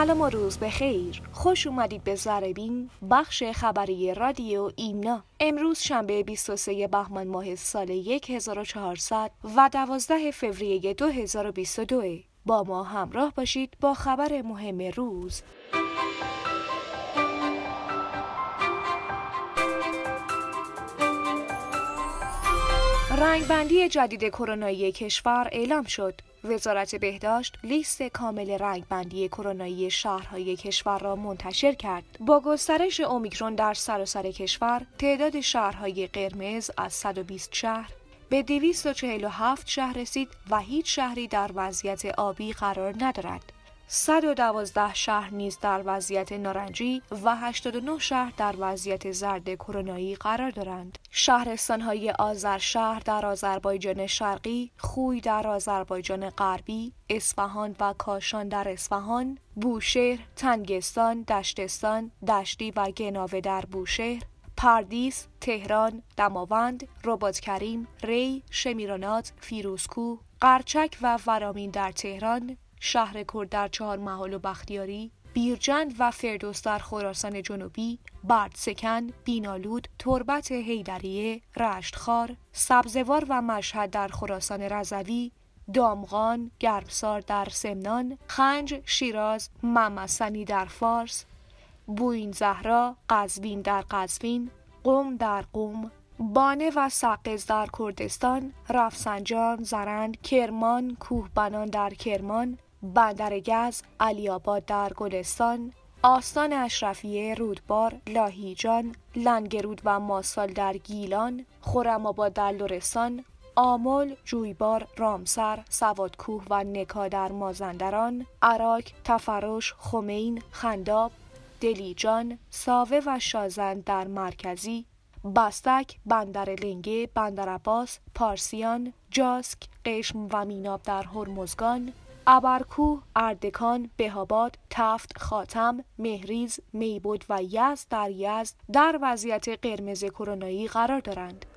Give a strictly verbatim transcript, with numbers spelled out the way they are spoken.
سلام و روز بخیر. خوش اومدید به ذره‌بین، بخش خبری رادیو ایمنا. امروز شنبه بیست و سوم بهمن ماه سال هزار و چهارصد و دوازده فوریه دو هزار و بیست و دو. با ما همراه باشید با خبر مهم روز. رنگبندی جدید کرونایی کشور اعلام شد. وزارت بهداشت لیست کامل رنگبندی کرونایی شهرهای کشور را منتشر کرد. با گسترش اومیکرون در سراسر کشور، تعداد شهرهای قرمز از صد و بیست شهر به دویست و چهل و هفت شهر رسید و هیچ شهری در وضعیت آبی قرار ندارد. صد و دوازده شهر نیز در وضعیت نارنجی و هشتاد و نه شهر در وضعیت زرد کرونایی قرار دارند. شهرستان‌های آذرشهر در آذربایجان شرقی، خوی در آذربایجان غربی، اصفهان و کاشان در اصفهان، بوشهر، تنگستان، دشتستان، دشتی و گناوه در بوشهر، پردیس، تهران، دماوند، رباطکریم، ری، شمیرانات، فیروزکوه، قرچک و ورامین در تهران، شهر کرد در چهارمحال و بختیاری، بیرجند و فردوس در خراسان جنوبی، بردسکن، بینالود، تربت حیدریه، رشتخار، سبزوار و مشهد در خراسان رضوی، دامغان، گرمسار در سمنان، خنج، شیراز، ممسنی در فارس، بوین زهرا، قزوین در قزوین، قم در قم، بانه و سقز در کردستان، رفسنجان، زرند، کرمان، کوهبنان در کرمان، بندرگز، علی‌آباد در گلستان، آستان اشرفیه، رودبار، لاهیجان، لنگرود و ماسال در گیلان، خرم‌آباد در لرستان، آمل، جویبار، رامسر، سوادکوه و نکا در مازندران، عراک، تفرش، خمین، خنداب، دلیجان، ساوه و شازند در مرکزی، بستک، بندر لنگه، بندرعباس، پارسیان، جاسک، قشم و میناب در هرمزگان، ابرکوه، اردکان، بهاباد، تفت، خاتم، مهریز، میبود و یزد در یزد در وضعیت قرمز کرونایی قرار دارند.